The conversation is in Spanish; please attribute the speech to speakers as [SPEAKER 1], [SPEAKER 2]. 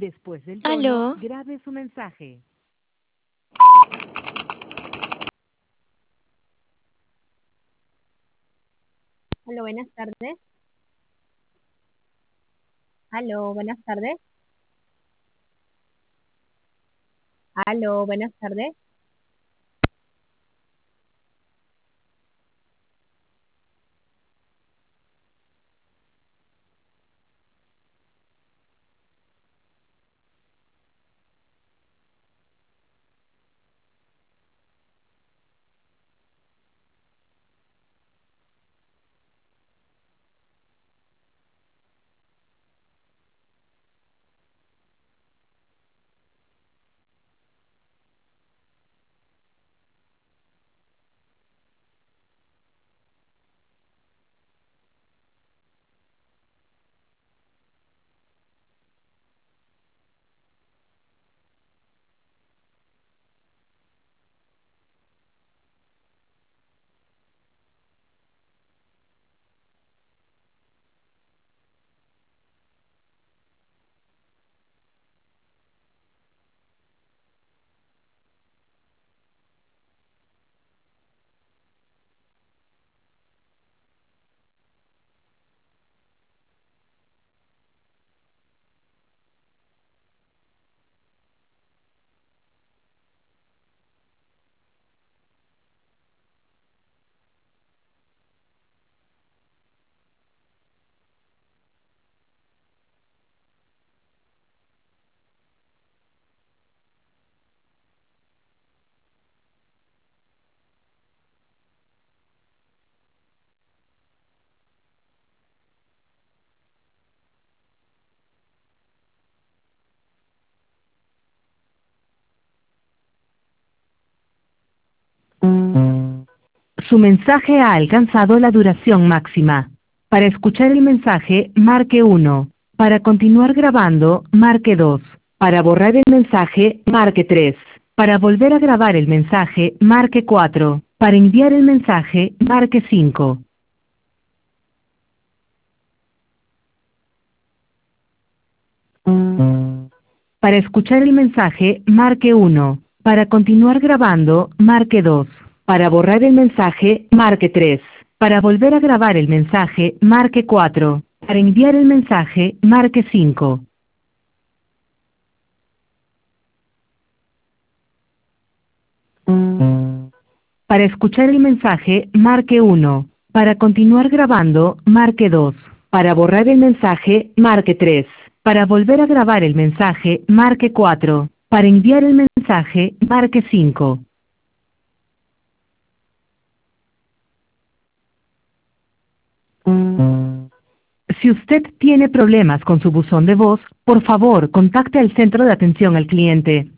[SPEAKER 1] Después del tono,
[SPEAKER 2] Aló,
[SPEAKER 1] grabe su mensaje.
[SPEAKER 3] Aló, buenas tardes. Aló, buenas tardes. Aló, buenas tardes.
[SPEAKER 1] Su mensaje ha alcanzado la duración máxima. Para escuchar el mensaje, marque 1. Para continuar grabando, marque 2. Para borrar el mensaje, marque 3. Para volver a grabar el mensaje, marque 4. Para enviar el mensaje, marque 5. Para escuchar el mensaje, marque 1. Para continuar grabando, marque 2. Para borrar el mensaje, marque 3. Para volver a grabar el mensaje, marque 4. Para enviar el mensaje, marque 5. Para escuchar el mensaje, marque 1. Para continuar grabando, marque 2. Para borrar el mensaje, marque 3. Para volver a grabar el mensaje, marque 4. Para enviar el mensaje, marque 5. Si usted tiene problemas con su buzón de voz, por favor, contacte al centro de atención al cliente.